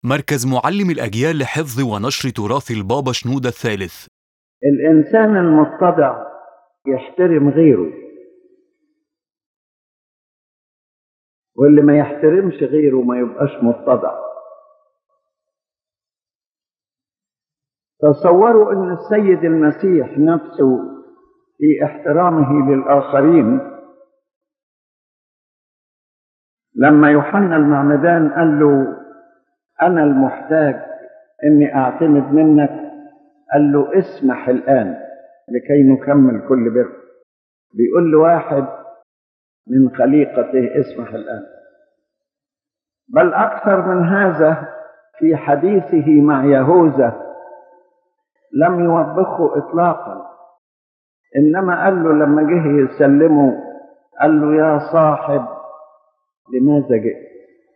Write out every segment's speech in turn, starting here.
مركز معلم الأجيال لحفظ ونشر تراث البابا شنودة الثالث. الإنسان المتضع يحترم غيره، واللي ما يحترمش غيره ما يبقاش متضع. تصوروا أن السيد المسيح نفسه في احترامه للآخرين لما يوحنا المعمدان قال له أنا المحتاج إني أعتمد منك، قال له اسمح الآن لكي نكمل كل بر. بيقول له واحد من خليقته اسمح الآن. بل أكثر من هذا، في حديثه مع يهوذا لم يوبخه إطلاقا، إنما قال له لما جه يسلمه قال له يا صاحب لماذا جئت؟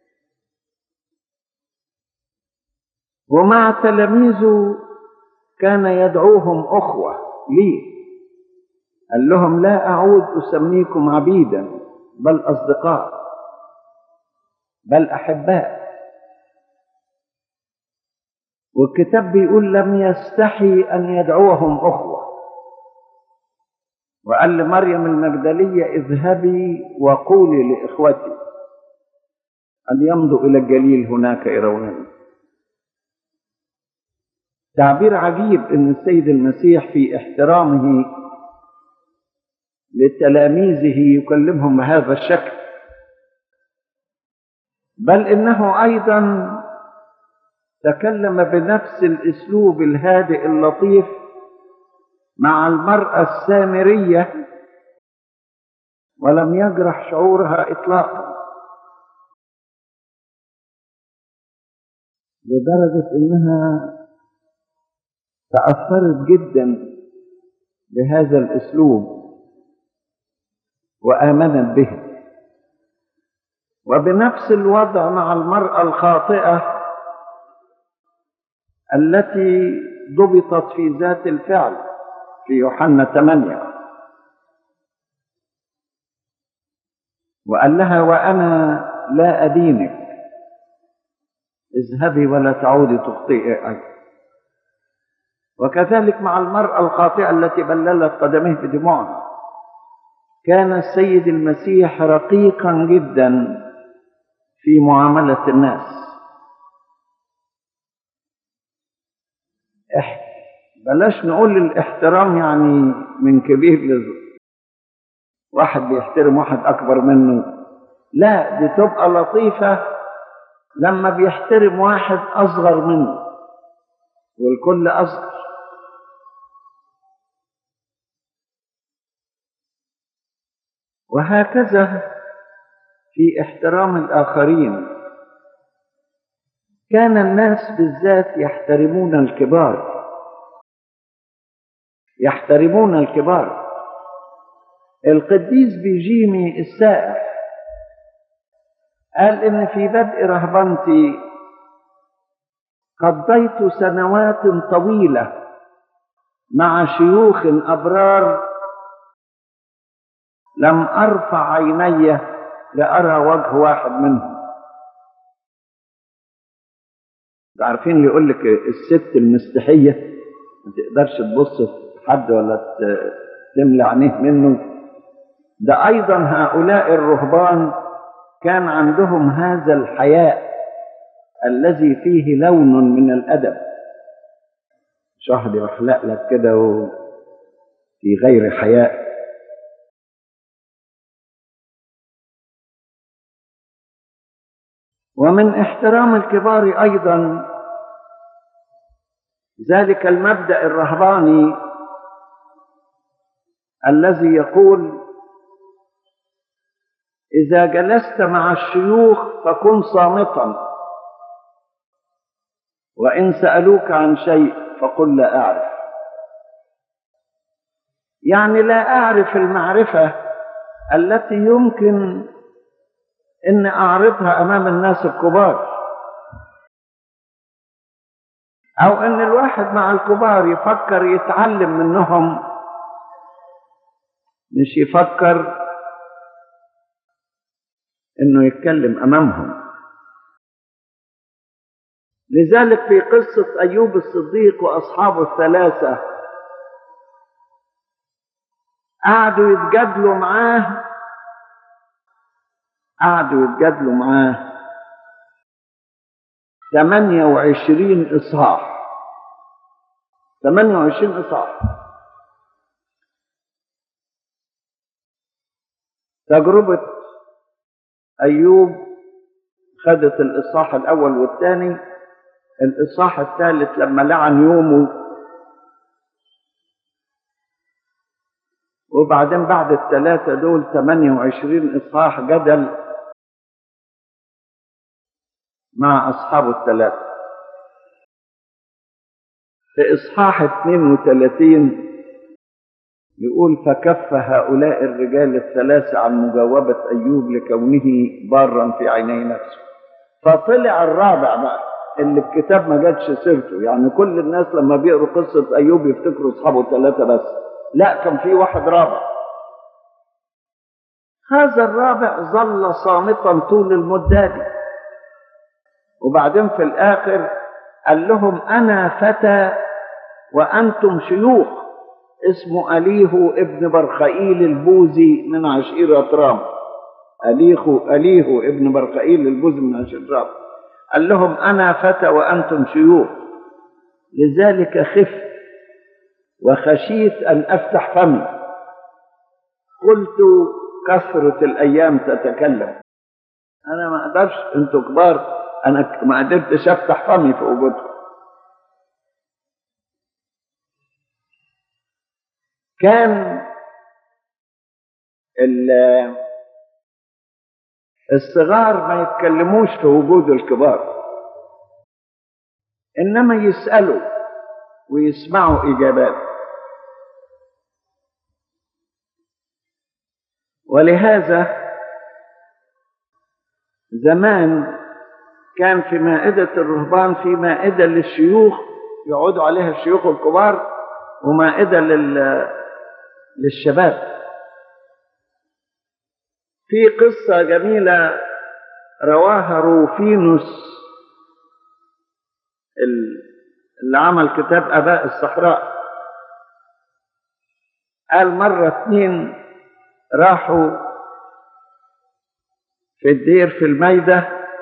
ومع تلاميذه كان يدعوهم أخوة ليه، قال لهم لا أعود أسميكم عبيدا بل أصدقاء بل أحباء. والكتاب بيقول لم يستحي أن يدعوهم أخوة، وقال لمريم المجدلية اذهبي وقولي لإخوتي أن يمضوا إلى الجليل هناك يرونني. تعبير عجيب أن السيد المسيح في احترامه لتلاميذه يكلمهم بهذا الشكل، بل إنه أيضا تكلم بنفس الأسلوب الهادئ اللطيف مع المرأة السامرية ولم يجرح شعورها إطلاقا، لدرجة إنها تأثرت جدا بهذا الأسلوب وآمنت به. وبنفس الوضع مع المرأة الخاطئة التي ضبطت في ذات الفعل في يوحنا 8، وقال لها وأنا لا أدينك، اذهبي ولا تعودي تخطئي أيضا. وكذلك مع المرأة الخاطئة التي بللت قدميه بدموعها، كان السيد المسيح رقيقا جدا في معاملة الناس. بلاش نقول الاحترام يعني من كبير واحد بيحترم واحد أكبر منه، لا، دي تبقى لطيفة لما بيحترم واحد أصغر منه والكل أصغر. وهكذا في احترام الآخرين. كان الناس بالذات يحترمون الكبار، يحترمون الكبار. القديس بيجيمي السائح قال إن في بدء رهبنتي قضيت سنوات طويلة مع شيوخ أبرار لم أرفع عيني لأرى وجه واحد منهم. عارفين اللي يقول لك الست المستحية ما تقدرش تبص في حد ولا تملى عينيه منه، ده أيضا هؤلاء الرهبان كان عندهم هذا الحياء الذي فيه لون من الأدب. مش واحد يحلق لك كده في غير حياء. ومن احترام الكبار أيضا ذلك المبدأ الرهباني الذي يقول إذا جلست مع الشيوخ فكن صامتا، وإن سألوك عن شيء فقل لا أعرف. يعني لا أعرف المعرفة التي يمكن أن أعرضها أمام الناس الكبار، أو أن الواحد مع الكبار يفكر يتعلم منهم، مش يفكر أنه يتكلم أمامهم. لذلك في قصة أيوب الصديق وأصحابه الثلاثة قعدوا يتجادلوا معاه 28 إصحاح. 28 إصحاح. تجربة أيوب خدت الإصحاح الأول والثاني. الإصحاح الثالث لما لعن يومه، وبعدين بعد الثلاثة دول 28 إصحاح جدل مع أصحابه الثلاثة. في إصحاح 32 يقول: فكف هؤلاء الرجال الثلاثة عن مجاوبة أيوب لكونه بارا في عيني نفسه. فطلع الرابع بقى اللي الكتاب ما جاتش سيرته. يعني كل الناس لما بيقروا قصة أيوب يفتكروا أصحابه الثلاثة بس، لا، كان في واحد رابع. هذا الرابع ظل صامتا طول المدة دي، وبعدين في الآخر قال لهم: أنا فتى وأنتم شيوخ، اسمه أليهو ابن برخائيل البوزي من عشيرة رام. أليهو ابن برخائيل البوزي من عشيرة رام. قال لهم: أنا فتى وأنتم شيوخ، لذلك خفت وخشيت أن أفتح فمي، قلت كثرة الأيام تتكلم. أنا ما أقدرش، أنتوا كبار، أنا ما قدرتش أفتح فمي في وجودكم. كان الصغار ما يتكلموش في وجود الكبار، إنما يسألوا ويسمعوا إجابات. ولهذا زمان كان في مائدة الرهبان في مائدة للشيوخ يقعدوا عليها الشيوخ الكبار، ومائدة للشباب. في قصة جميلة رواها روفينوس اللي عمل كتاب آباء الصحراء. قال مرة 2 راحوا في الدير في الميدة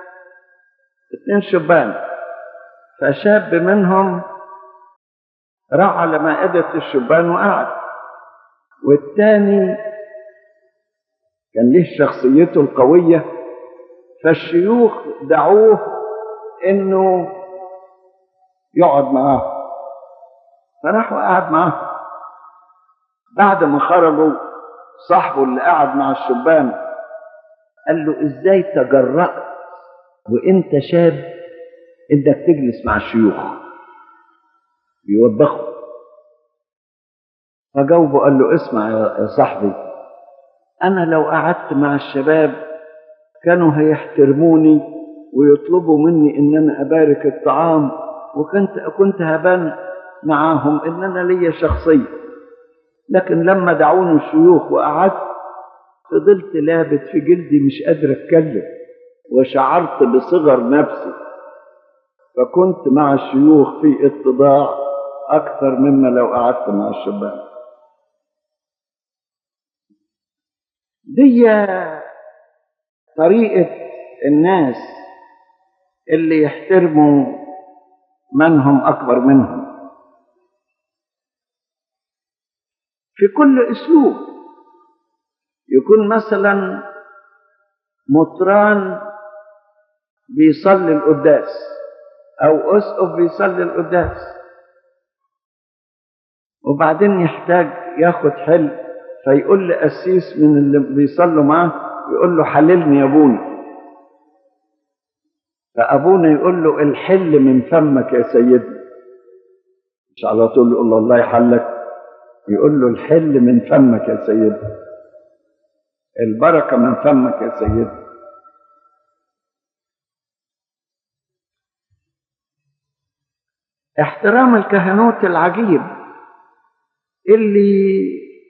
2 شبان، فشاب منهم راح على مائدة الشبان وقعد، والتاني كان له شخصيته القوية، فالشيوخ دعوه انه يقعد معاه، فراح وقعد معاه. بعد ما خرجوا صاحبه اللي قعد مع الشبان قال له: ازاي تجرأت وانت شاب انك تجلس مع الشيوخ يوبخوا؟ فجاوبه قال له: اسمع يا صاحبي، انا لو قعدت مع الشباب كانوا هيحترموني ويطلبوا مني ان انا ابارك الطعام، وكنت هبان معاهم ان انا ليا شخصيه. لكن لما دعوني الشيوخ وقعدت فضلت لابت في جلدي مش قادر اتكلم، وشعرت بصغر نفسي، فكنت مع الشيوخ في اتضاع اكثر مما لو قعدت مع الشباب. دي طريقة الناس اللي يحترموا من هم أكبر منهم في كل أسلوب. يكون مثلا مطران بيصلي القداس أو أسقف بيصلي القداس، وبعدين يحتاج ياخد حل، فيقول لقسيس من اللي بيصلوا معاه، يقول له: حللني يا ابونا. فابونا يقول له: الحل من فمك يا سيدنا. مش على طول يقول له الله يحلك، يقول له: الحل من فمك يا سيدنا، البركه من فمك يا سيدنا. احترام الكهنوت العجيب اللي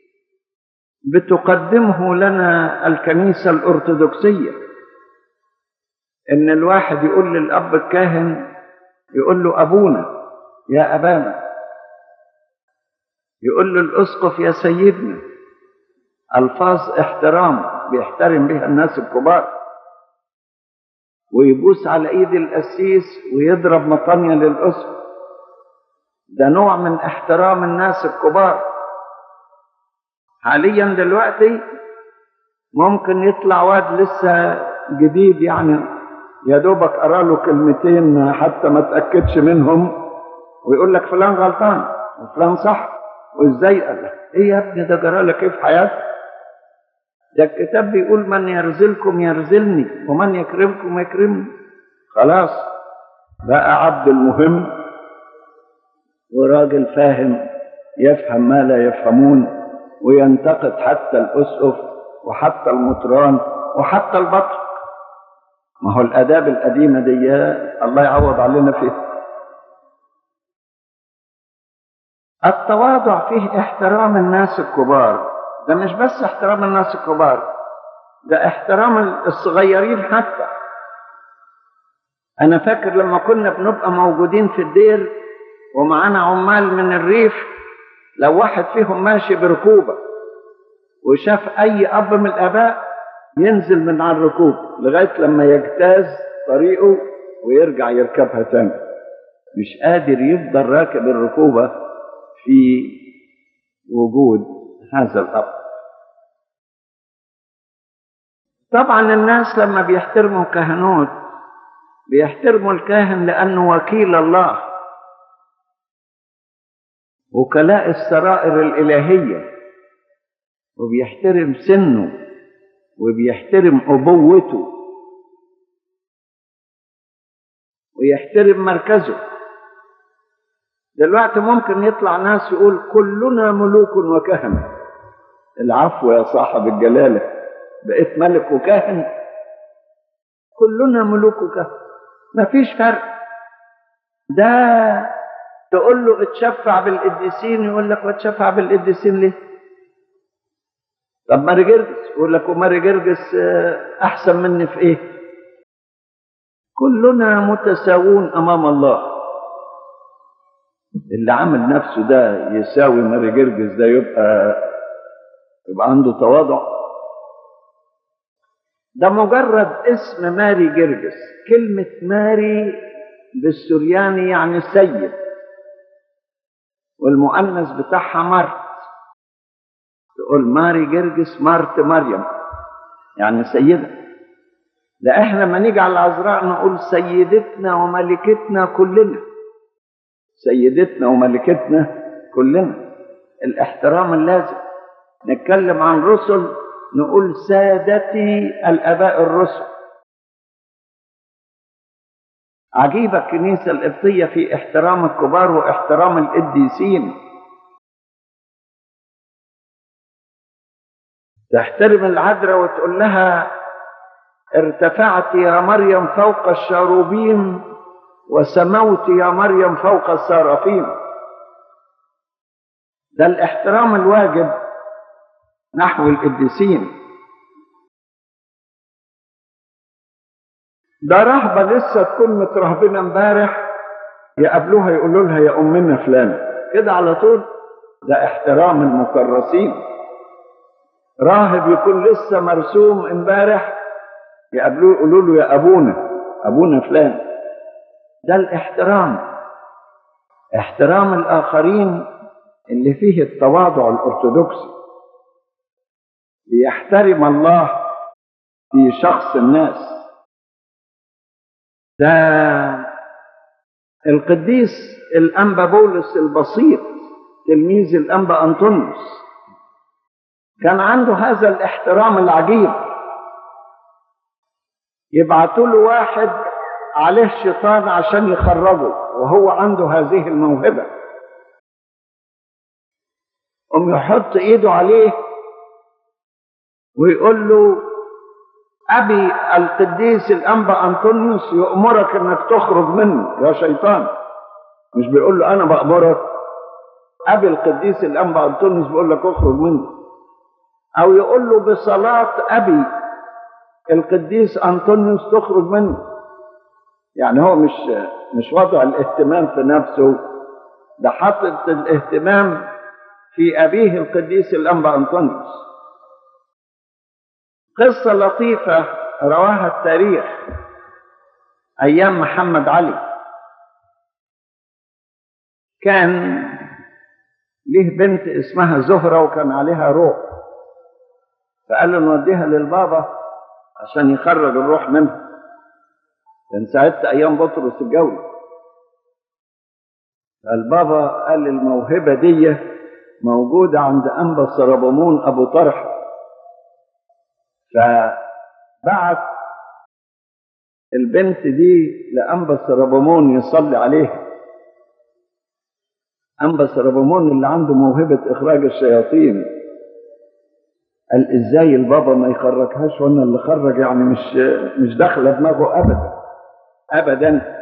بتقدمه لنا الكنيسة الأرثوذكسية، إن الواحد يقول للأب الكاهن: يقول له أبونا يا أبانا، يقول له الأسقف يا سيدنا. ألفاظ احترام بيحترم بها الناس الكبار. ويبوس على ايد القسيس ويضرب مطانية للأسقف، ده نوع من احترام الناس الكبار. حاليا دلوقتي ممكن يطلع واد لسه جديد، يعني يا دوبك قرا له كلمتين حتى ما تأكدش منهم، ويقول لك فلان غلطان وفلان صح، وازاي قال لك ايه يا ابني ده جرى لك ايه في حياتك؟ ده الكتاب بيقول من يرزلكم يرزلني ومن يكرمكم يكرمني. خلاص بقى عبد المهم وراجل فاهم يفهم ما لا يفهمون، وينتقد حتى الأسقف وحتى المطران وحتى البطرك. ما هو الآداب القديمة دي الله يعوض علينا فيها. التواضع فيه احترام الناس الكبار، ده مش بس احترام الناس الكبار، ده احترام الصغيرين حتى. أنا فاكر لما كنا بنبقى موجودين في الدير ومعانا عمال من الريف، لو واحد فيهم ماشي بركوبة وشاف أي أب من الآباء ينزل من على الركوب لغاية لما يجتاز طريقه ويرجع يركبها تاني. مش قادر يفضل راكب الركوبة في وجود هذا الأب. طبعا الناس لما بيحترموا الكهنوت بيحترموا الكاهن لأنه وكيل الله، وكلاء السرائر الإلهية، وبيحترم سنه وبيحترم أبوته ويحترم مركزه. دلوقتي ممكن يطلع ناس يقول كلنا ملوك وكهنة. العفو يا صاحب الجلالة، بقيت ملك وكاهن؟ كلنا ملوك وكهنة، مفيش فرق. ده تقول له اتشفع بالقديسين يقول لك واتشفع بالقديسين ليه؟ طب ماري جرجس يقول لك وماري جرجس احسن مني في ايه؟ كلنا متساوون امام الله. اللي عامل نفسه ده يساوي ماري جرجس ده يبقى عنده تواضع. ده مجرد اسم ماري جرجس، كلمة ماري بالسرياني يعني سيد، والمؤنث بتاعها مرت. تقول ماري جرجس مرت مريم يعني سيدة. لا احنا لما نيجي على العذراء نقول سيدتنا وملكتنا كلنا، سيدتنا وملكتنا كلنا. الاحترام اللازم. نتكلم عن رسل نقول سادتي الآباء الرسل. عجيبة الكنيسة القبطية في احترام الكبار واحترام القديسين. تحترم العذراء وتقول لها ارتفعت يا مريم فوق الشاروبيم وسموت يا مريم فوق السرافيم. ده الاحترام الواجب نحو القديسين. ده رهبة لسه تكون مترهبنة امبارح يقابلوها يقولوا لها يا أمنا فلانة كده على طول. ده احترام المكرسين. راهب يكون لسه مرسوم امبارح يقابلوه يقولوا له يا أبونا فلان. ده الاحترام. احترام الآخرين اللي فيه التواضع الأرثوذكسي. بيحترم الله في شخص الناس. ده القديس الأنبا بولس البسيط تلميذ الأنبا أنطونيوس كان عنده هذا الاحترام العجيب. يبعتوا له واحد عليه شيطان عشان يخرجه وهو عنده هذه الموهبة، يحط ايده عليه ويقول له أبي القديس الأنبا أنطونيوس يأمرك أنك تخرج منه يا شيطان. مش بيقول له أنا بأمرك، أبي القديس الأنبا أنطونيوس بيقول لك اخرج منه. أو يقول له بصلاة أبي القديس أنطونيوس تخرج منه. يعني هو مش وضع الاهتمام في نفسه، ده حاطط الاهتمام في أبيه القديس الأنبا أنطونيوس. قصة لطيفة رواها التاريخ أيام محمد علي. كان ليه بنت اسمها زهرة وكان عليها روح، فقال له نوديها للبابا عشان يخرج الروح منها. كان ساعتها أيام بطرس الجولي. فالبابا قال الموهبة دي موجودة عند أنبا سربمون أبو طرحة، فبعت البنت دي لأنبا سربمون يصلي عليها. أنبا سربمون اللي عنده موهبة إخراج الشياطين قال إزاي البابا ما يخرجهاش وأنا اللي خرج؟ يعني مش داخلة دماغه أبدا أبدا.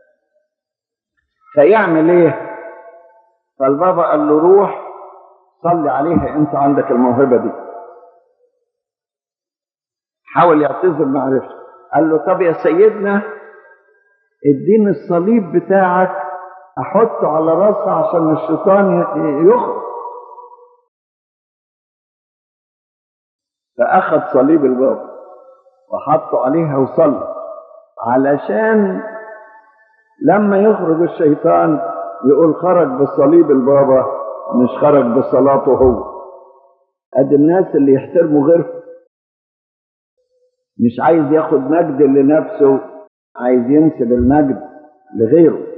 فيعمل إيه؟ فالبابا قال له روح صلي عليها، أنت عندك الموهبة دي. حاول يعتذر ما عرفش. قال له طب يا سيدنا اديني الصليب بتاعك احطه على راسها عشان الشيطان يخرج. فاخذ صليب البابا وحطه عليها وصلى علشان لما يخرج الشيطان يقول خرج بصليب البابا مش خرج بصلاته هو. ادي الناس اللي يحترموا غيرهم، مش عايز ياخد مجد لنفسه، عايز ينسب المجد لغيره.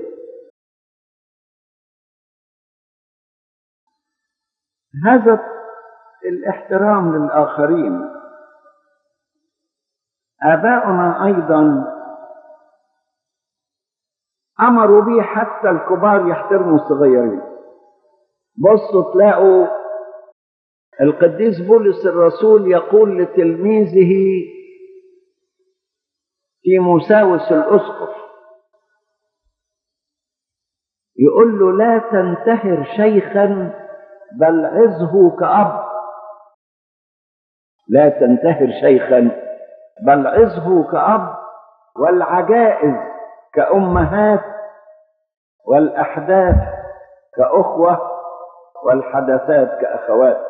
هذا الاحترام للآخرين. آباؤنا أيضا أمروا به حتى الكبار يحترموا الصغيرين. بصوا تلاقوا القديس بولس الرسول يقول لتلميذه تيموساوس الأسقف، يقول له لا تنتهر شيخا بل عظه كأب. لا تنتهر شيخا بل عظه كأب، والعجائز كأمهات، والأحداث كأخوة، والحدثات كأخوات.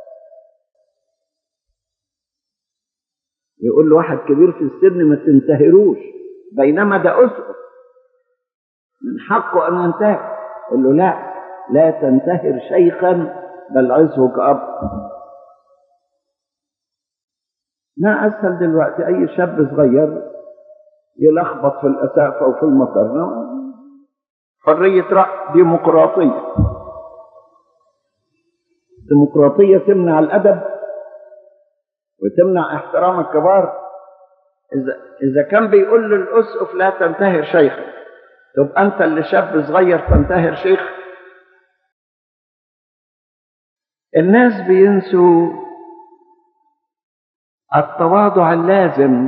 يقول له واحد كبير في السن ما تنتهروش، بينما ده أسقف من حقه أن ينتهر. يقول له لا تنتهر شيخا بل عظه كأب. ما أسهل دلوقتي أي شاب صغير يلخبط في الأسافة وفي المطر. حرية رأي، ديمقراطية. ديمقراطية تمنع الأدب وتمنع احترام الكبار. إذا كان بيقول للأسقف لا تنتهر شيخا، طب أنت اللي شاب صغير تنتهر شيخ؟ الناس بينسوا التواضع اللازم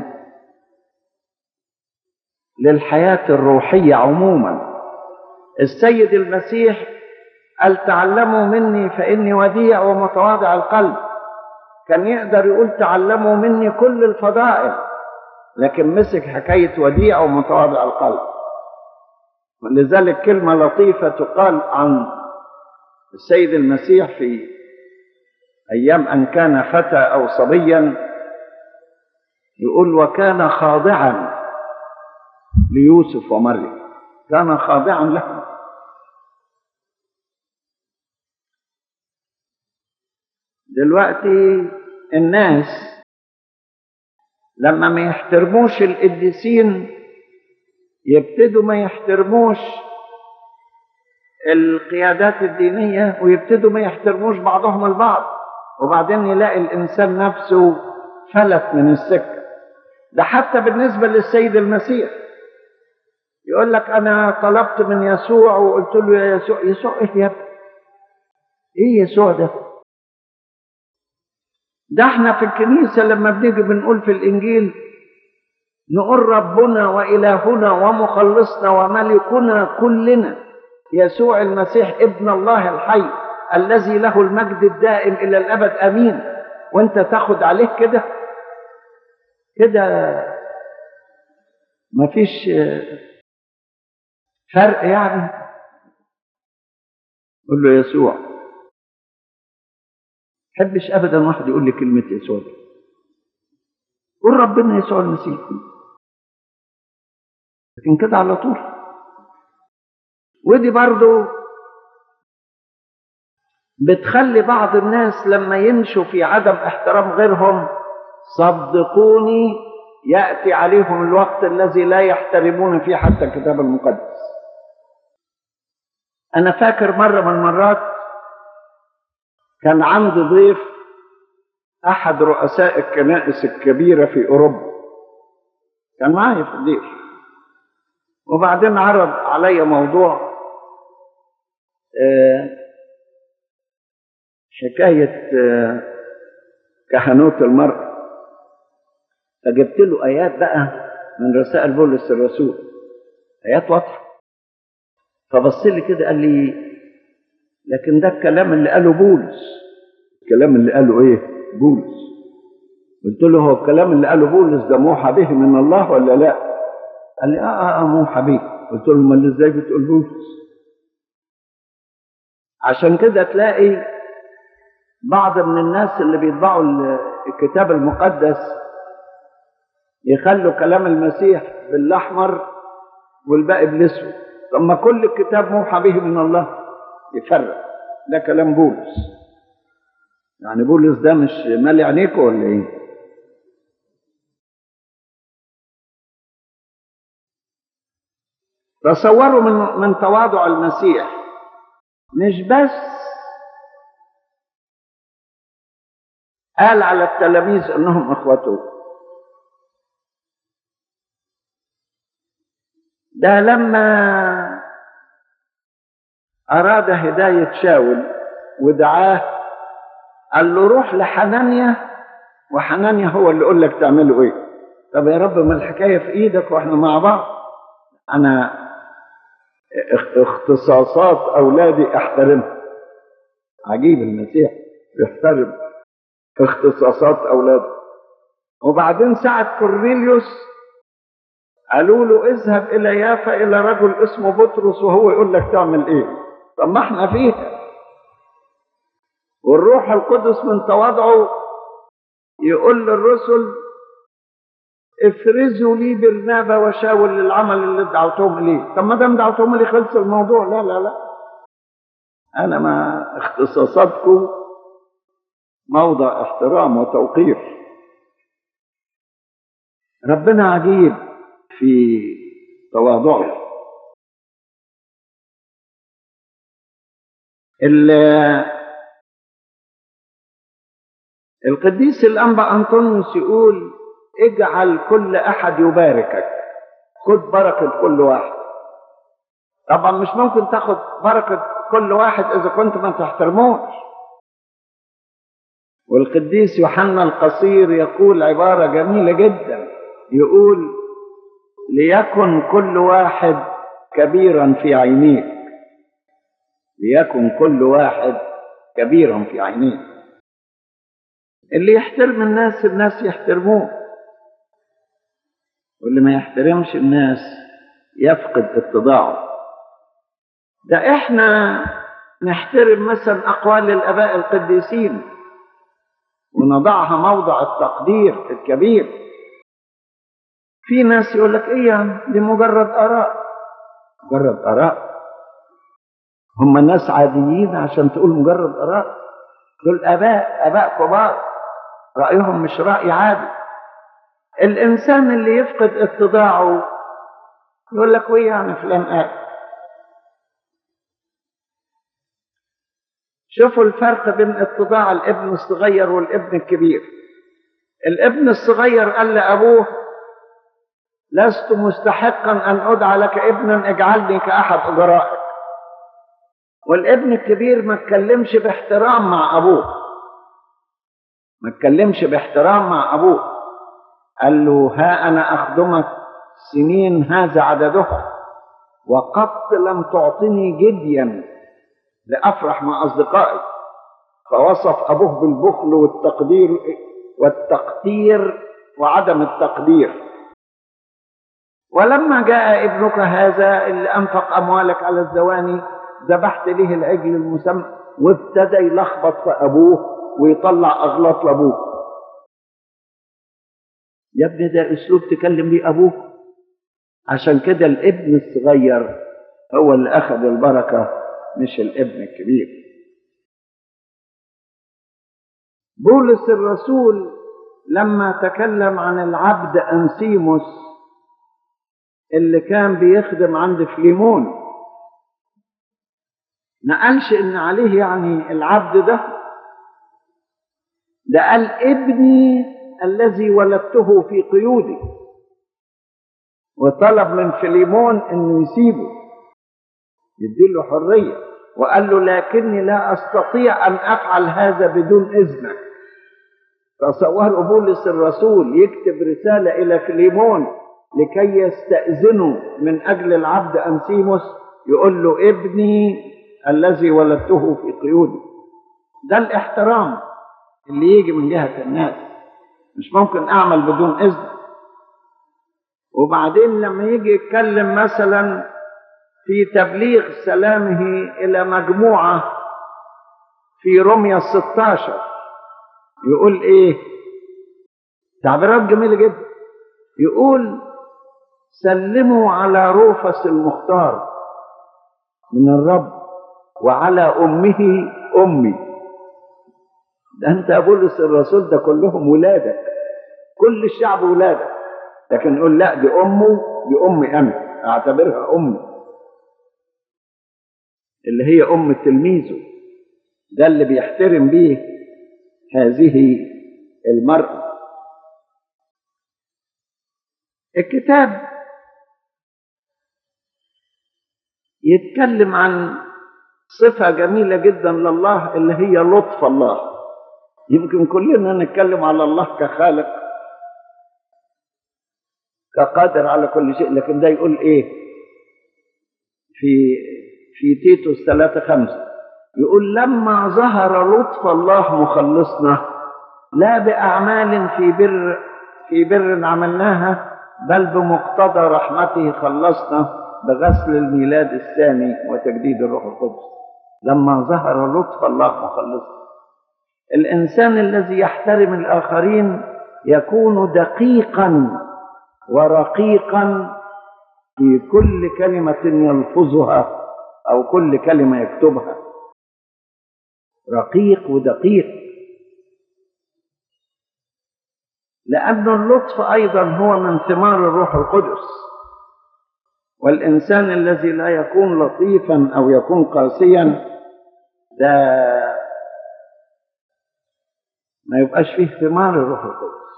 للحياة الروحية عموما. السيد المسيح قال تعلموا مني فإني وديع ومتواضع القلب. كان يقدر يقول تعلموا مني كل الفضائل، لكن مسك حكاية وديع ومتواضع القلب. ولذلك كلمة لطيفة تقال عن السيد المسيح في أيام أن كان فتى أو صبيا، يقول وكان خاضعا ليوسف ومريم. كان خاضعا لهم. دلوقتي الناس لما ما يحترموش القديسين يبتدوا ما يحترموش القيادات الدينية، ويبتدوا ما يحترموش بعضهم البعض، وبعدين يلاقي الإنسان نفسه فلت من السكة. ده حتى بالنسبة للسيد المسيح يقول لك أنا طلبت من يسوع وقلت له يا يسوع. يسوع إيه يا ابني؟ إيه يسوع ده؟ ده احنا في الكنيسة لما بنيجي بنقول في الإنجيل نقول ربنا وإلهنا ومخلصنا وملكنا كلنا يسوع المسيح ابن الله الحي الذي له المجد الدائم إلى الأبد أمين. وانت تاخد عليه كده مفيش فرق يعني. قل له يسوع. حبش ابدا واحد يقول لي كلمه يسوع، قول ربنا يسوع المسيح، لكن كده على طول. ودي برضو بتخلي بعض الناس لما يمشوا في عدم احترام غيرهم، صدقوني يأتي عليهم الوقت الذي لا يحترمون فيه حتى الكتاب المقدس. أنا فاكر مرة من المرات كان عندي ضيف أحد رؤساء الكنائس الكبيرة في أوروبا، كان معايا في الضيف، وبعدين عرض علي موضوع حكاية كهنوت المرأة، فجبت له آيات بقى من رسائل بولس الرسول، آيات واضحة. فبص لي كده قال لي لكن ده الكلام اللي قاله بولس. الكلام اللي قاله ايه؟ بولس. قلت له هو الكلام اللي قاله بولس ده موحى به من الله ولا لا؟ قال لي موحى به. قلت له امال ازاي بتقول بولس؟ عشان كده تلاقي بعض من الناس اللي بيطبعوا الكتاب المقدس يخلوا كلام المسيح بالاحمر والباقي بالاسود. طب ما كل الكتاب موحى به من الله، يفرق. ده كلام بولس. يعني بولس ده مش مالي عينيكوا ولا ايه؟ تصوروا من تواضع المسيح، مش بس قال على التلاميذ انهم اخوته، ده لما اراد هداية شاول ودعاه قال له روح لحنانيا، وحنانيا هو اللي يقول لك تعملوا ايه. طب يا رب ما الحكاية في ايدك واحنا مع بعض. انا اختصاصات اولادي احترمها. عجيب المسيح يحترم اختصاصات اولاده. وبعدين ساعة كورنيليوس قالوا له اذهب الى يافا الى رجل اسمه بطرس وهو يقول لك تعمل ايه. طب ما احنا فيها. والروح القدس من تواضعه يقول للرسل افرزوا لي برنابا وشاول للعمل اللي دعوتهم اليه. طب ما دام دعوتهم اليه خلص الموضوع. لا لا لا، انا مع اختصاصاتكم موضع احترام وتوقير. ربنا عجيب في تواضعه. القديس الأنبا أنطونيوس يقول اجعل كل أحد يباركك، خد بركة كل واحد. طبعا مش ممكن تاخد بركة كل واحد إذا كنت ما تحترموش. والقديس يوحنا القصير يقول عبارة جميلة جدا، يقول ليكن كل واحد كبيرا في عينيك، ليكن كل واحد كبيرا في عينيك. اللي يحترم الناس يحترموه، واللي ما يحترمش الناس يفقد اتضاعه. ده احنا نحترم مثلا اقوال الاباء القديسين ونضعها موضع التقدير الكبير. في ناس يقول لك ايه يعني دي مجرد اراء. مجرد اراء؟ هم ناس عاديين عشان تقول مجرد اراء؟ دول اباء كبار، رايهم مش راي عادي. الانسان اللي يفقد اتضاعه يقول لك ويه يعني فلان قال. شوفوا الفرق بين اتضاع الابن الصغير والابن الكبير. الابن الصغير قال لابوه لست مستحقا ان ادعى لك ابنا، اجعلني كاحد اجرائك. والابن الكبير ما اتكلمش باحترام مع ابوه، ما اتكلمش باحترام مع ابوه. قال له ها انا اخدمك سنين هذا عددها وقد لم تعطني جديا لافرح مع اصدقائي. فوصف ابوه بالبخل والتقدير وعدم التقدير. ولما جاء ابنك هذا اللي أنفق أموالك على الزواني ذبحت له العجل المسمى، وابتدى يلخبط في أبوه ويطلع أغلاط لأبوه. يا ابني ده أسلوب تكلم بيه أبوه. عشان كده الابن الصغير هو اللي أخذ البركة مش الابن الكبير. بولس الرسول لما تكلم عن العبد أنسيموس اللي كان بيخدم عند فليمون، ما قالش إن عليه يعني العبد ده قال ابني الذي ولدته في قيودي، وطلب من فليمون إنه يسيبه يديله حرية، وقال له لكني لا أستطيع أن أفعل هذا بدون إذنك. تصوروا بولس الرسول يكتب رسالة إلى فليمون لكي يستأذنوا من أجل العبد أنسيموس، يقول له ابني الذي ولدته في قيودي. ده الاحترام اللي يجي من جهة الناس، مش ممكن أعمل بدون إذن. وبعدين لما يجي يتكلم مثلا في تبليغ سلامه إلى مجموعة في رمية 16 يقول إيه؟ تعبيرات جميلة جدا. يقول سلموا على روفس المختار من الرب وعلى أمه أمي. ده أنت يا بولس الرسول ده كلهم ولادك، كل الشعب ولادك، لكن يقول لا دي أمه، دي أمي أنا، أعتبرها أمي، اللي هي أم تلميذه. ده اللي بيحترم بيه هذه المرأة. الكتاب يتكلم عن صفة جميلة جدا لله اللي هي لطف الله. يمكن كلنا نتكلم على الله كخالق كقادر على كل شيء، لكن ده يقول ايه في تيتوس 3:5 يقول لما ظهر لطف الله مخلصنا لا بأعمال في بر عملناها، بل بمقتضى رحمته خلصنا بغسل الميلاد الثاني وتجديد الروح القدس. لما ظهر لطف الله مخلصنا. الإنسان الذي يحترم الآخرين يكون دقيقا ورقيقا في كل كلمة يلفظها أو كل كلمة يكتبها. رقيق ودقيق، لأن اللطف أيضا هو من ثمار الروح القدس. والإنسان الذي لا يكون لطيفا أو يكون قاسيا ده ما يبقاش فيه ثمار الروح القدس.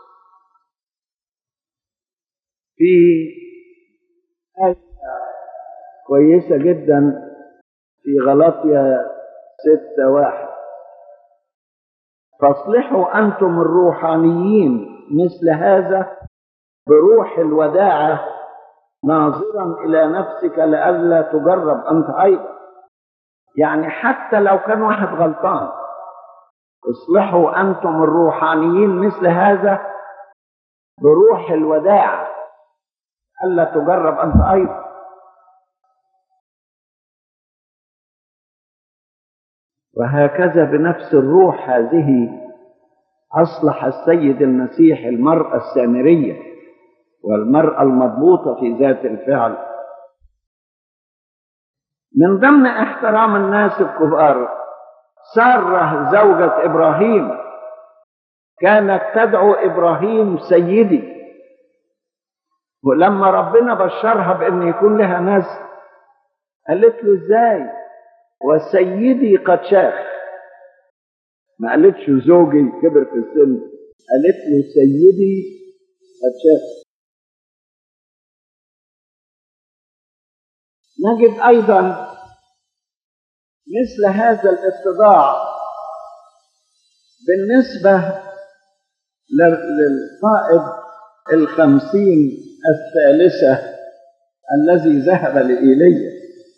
في آية كويسة جدا في غلاطيا 6:1 فاصلحوا أنتم الروحانيين مثل هذا بروح الوداعة ناظرا إلى نفسك لئلا تجرب أنت أيضا. يعني حتى لو كان واحد غلطان، اصلحوا أنتم الروحانيين مثل هذا بروح الوداعة ألا تجرب أنت أيضا. وهكذا بنفس الروح هذه أصلح السيد المسيح المرأة السامرية والمرأة المضبوطة في ذات الفعل. من ضمن احترام الناس الكبار سارة زوجة إبراهيم كانت تدعو إبراهيم سيدي، ولما ربنا بشرها بأن يكون لها نسل قالت له إزاي وسيدي قد شاخ. ما قالتش زوجي كبر في السن، قالت له سيدي قد شاخ. نجد أيضا مثل هذا الاتضاع بالنسبة للقائد 50 الثالثة الذي ذهب لإيليا.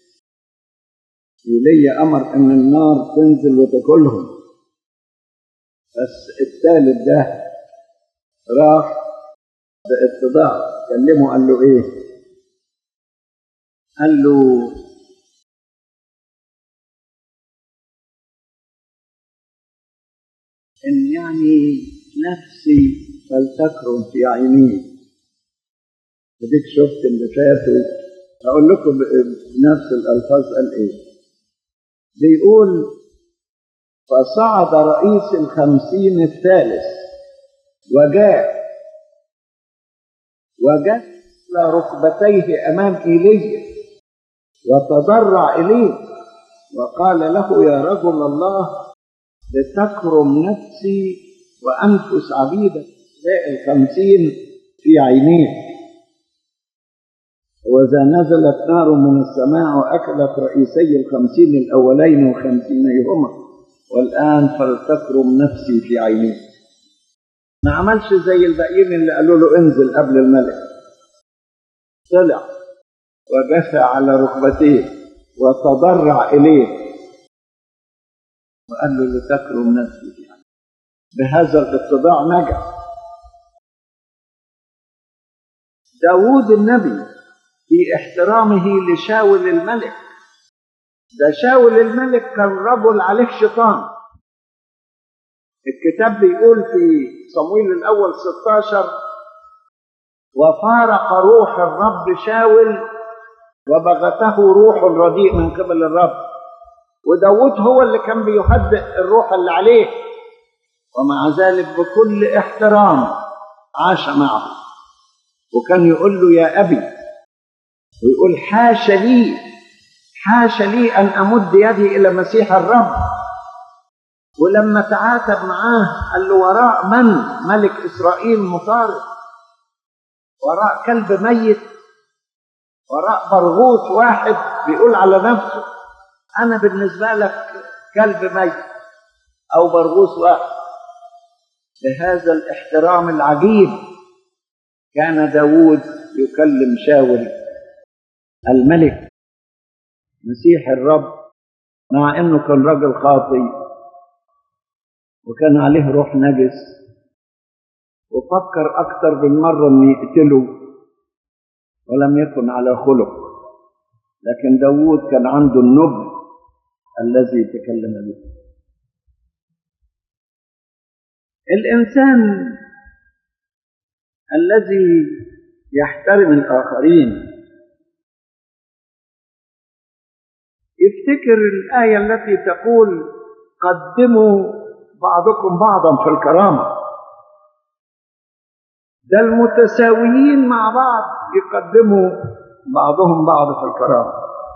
إيليا أمر أن النار تنزل وتاكلهم، بس الثالث ده راح باتضاع كلمه قال له إيه؟ قال له إن يعني نفسي فلتكرم في عينيه. وديك شفت اللي فاتوا، أقول لكم بنفس الألفاظ قال إيه. بيقول فصعد رئيس 50 الثالث وجاء وجث ركبتيه أمام إيليا وتضرع إليه وقال له يا رجل الله لتكرم نفسي وأنفس عبيدك باقي 50 في عينيك. وإذا نزلت نار من السماء وأكلت رئيسي 50 الأولين و50 والآن فلتكرم نفسي في عينيك. ما عملش زي الباقيين اللي قالوا له انزل قبل الملك، طلع وجثى على ركبتيه وتضرع إليه وقال له لتكرم نفسي في عينيك. بهذا الاتضاع نجح داود النبي في احترامه لشاول الملك. ده شاول الملك كان رجل عليه شيطان. الكتاب بيقول في صمويل الأول 16 وفارق روح الرب شاول وبغته روح رديء من قبل الرب. وداود هو اللي كان بيهدئ الروح اللي عليه، ومع ذلك بكل احترام عاش معه. وكان يقول له يا أبي، ويقول حاشا لي أن أمد يدي إلى مسيح الرب. ولما تعاتب معاه قال له وراء من ملك إسرائيل مطارد؟ وراء كلب ميت؟ وراء برغوث واحد بيقول على نفسه أنا بالنسبة لك كلب ميت أو برغوث واحد. بهذا الاحترام العجيب كان داود يكلم شاول الملك مسيح الرب، مع انه كان رجل خاطئ وكان عليه روح نجس وفكر اكثر من مره انه يقتله ولم يكن على خلق. لكن داود كان عنده النبل الذي تكلم به. الانسان الذي يحترم الاخرين يفتكر الآية التي تقول قدموا بعضكم بعضا في الكرامة. ده المتساويين مع بعض يقدموا بعضهم بعض في الكرامة.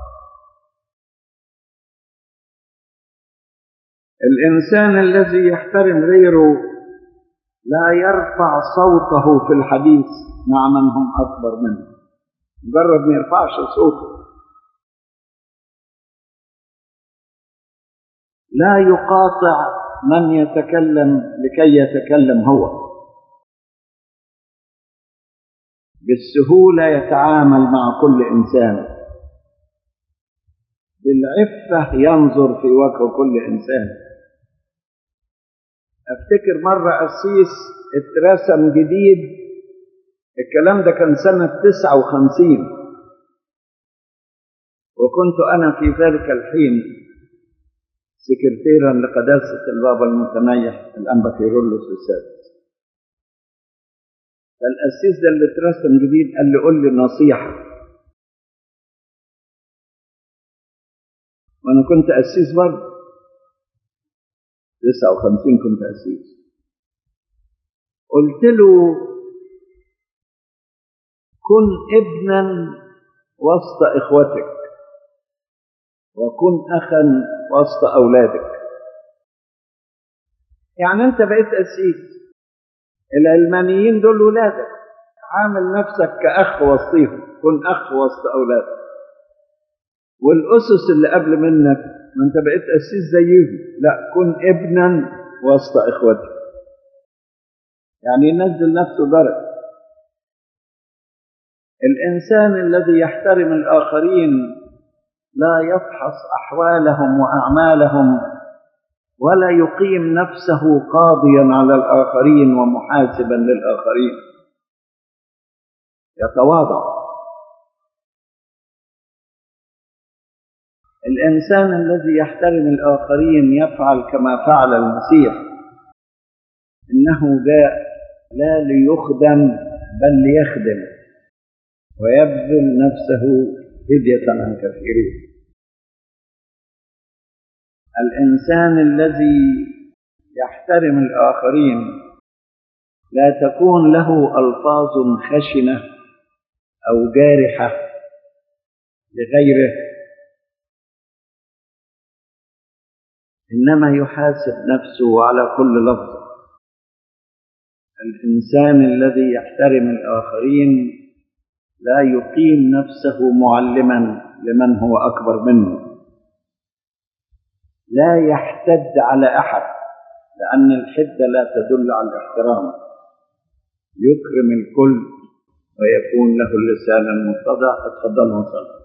الإنسان الذي يحترم غيره لا يرفع صوته في الحديث مع من هم أكبر منه، مجرد ما يرفعش صوته. لا يقاطع من يتكلم لكي يتكلم هو. بالسهولة يتعامل مع كل إنسان، بالعفة ينظر في وجه كل إنسان. أفتكر مرة قسيس اترسم جديد، الكلام ده كان سنة 59، وكنت أنا في ذلك الحين سكرتيرا لقداسة البابا المتنيح الأنبا كيرلس السادس. فالقسيس ده اللي اترسم جديد قال لي قول لي نصيحة، وأنا كنت قسيس برضه 59 كنت قسيس. قلت له كن ابنا وسط إخوتك وكن أخا وسط أولادك. يعني أنت بقيت قسيس، العلمانيين دول ولادك، عامل نفسك كأخ وسطيهم، كن أخ وسط أولادك. والأسس اللي قبل منك ما أنت بقيت قسيس زيهم، لا كن ابنا وسط إخوتك. يعني ينزل نفسه درجة. الإنسان الذي يحترم الآخرين لا يفحص أحوالهم وأعمالهم ولا يقيم نفسه قاضيا على الآخرين ومحاسبا للآخرين، يتواضع. الإنسان الذي يحترم الآخرين يفعل كما فعل المسيح، إنه جاء لا ليخدم بل ليخدم ويبذل نفسه فدية عن كثيرين. الإنسان الذي يحترم الآخرين لا تكون له ألفاظ خشنة أو جارحة لغيره، إنما يحاسب نفسه على كل لفظ. الإنسان الذي يحترم الآخرين لا يقيم نفسه معلما لمن هو أكبر منه، لا يحتد على أحد، لأن الحدة لا تدل على الاحترام. يكرم الكل ويكون له اللسان المتضع. اتفضلوا نصلي.